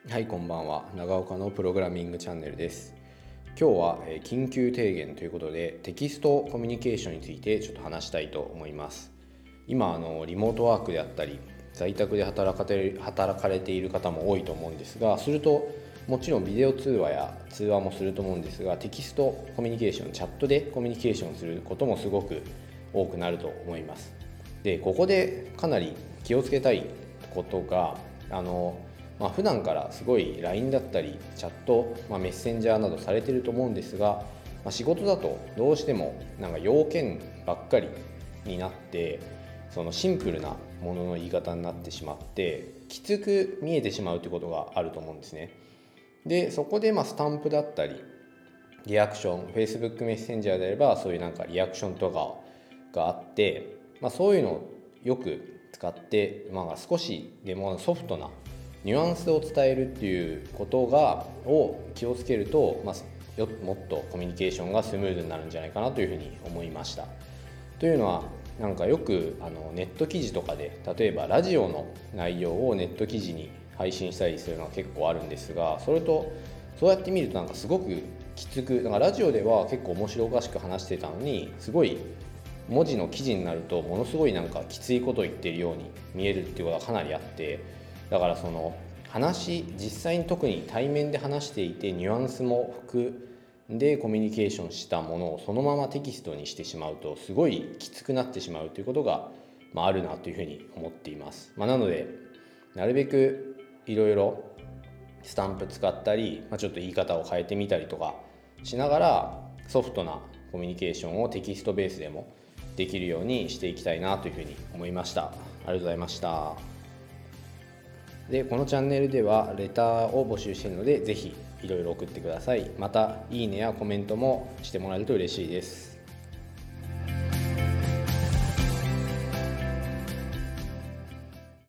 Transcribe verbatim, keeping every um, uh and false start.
はい、こんばんは。長岡のプログラミングチャンネルです。今日はえー緊急提言ということで、テキストコミュニケーションについてちょっと話したいと思います。今あのリモートワークであったり、在宅で働かれる働かれている方も多いと思うんですが、するともちろんビデオ通話や通話もすると思うんですが、テキストコミュニケーション、チャットでコミュニケーションすることもすごく多くなると思います。で、ここでかなり気をつけたいことが、あのまあ、普段からすごい ライン だったりチャット、まあ、メッセンジャーなどされてると思うんですが、まあ、仕事だとどうしてもなんか要件ばっかりになって、そのシンプルなものの言い方になってしまってきつく見えてしまうということがあると思うんですね。でそこでまあスタンプだったりリアクション、 Facebook メッセンジャーであればそういうなんかリアクションとかがあって、まあ、そういうのをよく使って、まあ、少しでもソフトなニュアンスを伝えるっていうことがを気をつけると、まあ、よもっとコミュニケーションがスムーズになるんじゃないかなというふうに思いました。というのはなんかよくあのネット記事とかで、例えばラジオの内容をネット記事に配信したりするのは結構あるんですが、それとそうやって見るとなんかすごくきつく、なんかラジオでは結構面白おかしく話してたのに、すごい文字の記事になるとものすごいなんかきついことを言ってるように見えるっていうことがかなりあって、だからその話、実際に特に対面で話していてニュアンスも含んでコミュニケーションしたものをそのままテキストにしてしまうとすごいきつくなってしまうということが、まあ、あるなというふうに思っています。まあ、なのでなるべくいろいろスタンプ使ったり、まあ、ちょっと言い方を変えてみたりとかしながらソフトなコミュニケーションをテキストベースでもできるようにしていきたいなというふうに思いました。ありがとうございました。で、このチャンネルではレターを募集しているので、ぜひいろいろ送ってください。またいいねやコメントもしてもらえると嬉しいです。